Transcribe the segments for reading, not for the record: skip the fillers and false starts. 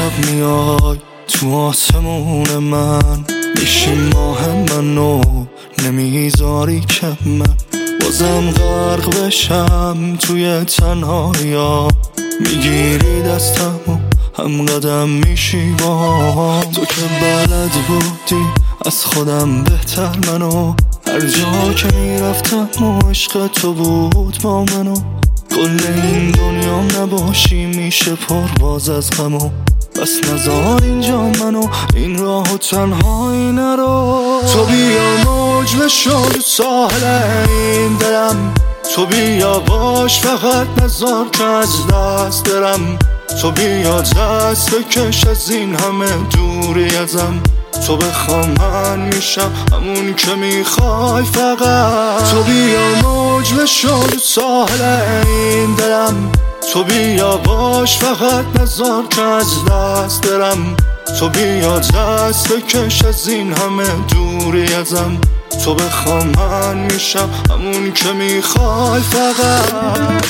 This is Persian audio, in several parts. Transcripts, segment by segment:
شب میای تو آسمون من، میشی ماه منو نمیذاری که من بازم غرق بشم توی تنهایی. میگیری دستمو هم قدم میشی با تو که بلد بودی از خودم بهتر منو، هر جا که میرفتم و عشق تو بود با منو. کل این دنیام نباشی میشه پرواز از غمو، بس نزار اینجا منو این راهو تنهایی نرو. تو بیا موج بشو تو ساحل این دلم، تو بیا باش فقط نزار که از دست برم. تو بیا دست بکش از این همه دوری ازم، تو بخوا من میشم همون که میخوای فقط. تو بیا موج بشو تو ساحل این دلم، تو بیا باش فقط نزار که از دست برم. تو بیا دست بکش از این همه دوری ازم، تو بخوا من میشم همون که میخوای فقط.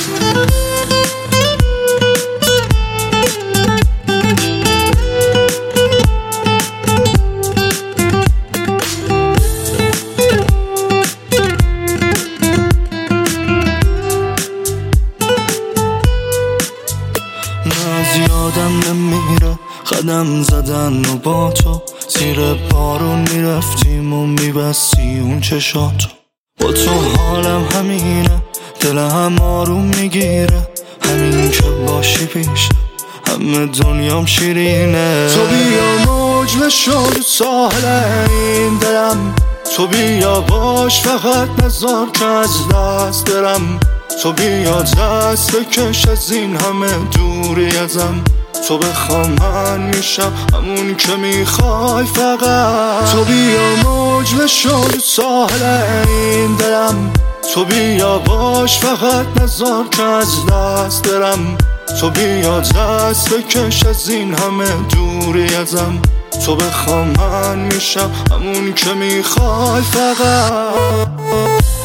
از یادم نمیره قدم زدن و با تو زیر بارون میرفتیم و میبستی اون چشاتو. با تو حالم همینه، دلم آروم میگیره، همین که باشی پیش همه دنیام شیرینه. تو بیا موج بشو تو ساحل این دلم، تو بیا باش فقط نزار که از دست برم. تو بیا دست بکش از این همه دوری ازم، تو بخوا من میشم همون که میخوای فقط. تو بیا موج بشو تو ساحل این دلم، تو بیا باش فقط نزار که از دست برم. تو بیا دست بکش از این همه دوری ازم، تو بخوا من میشم همون که میخوای فقط.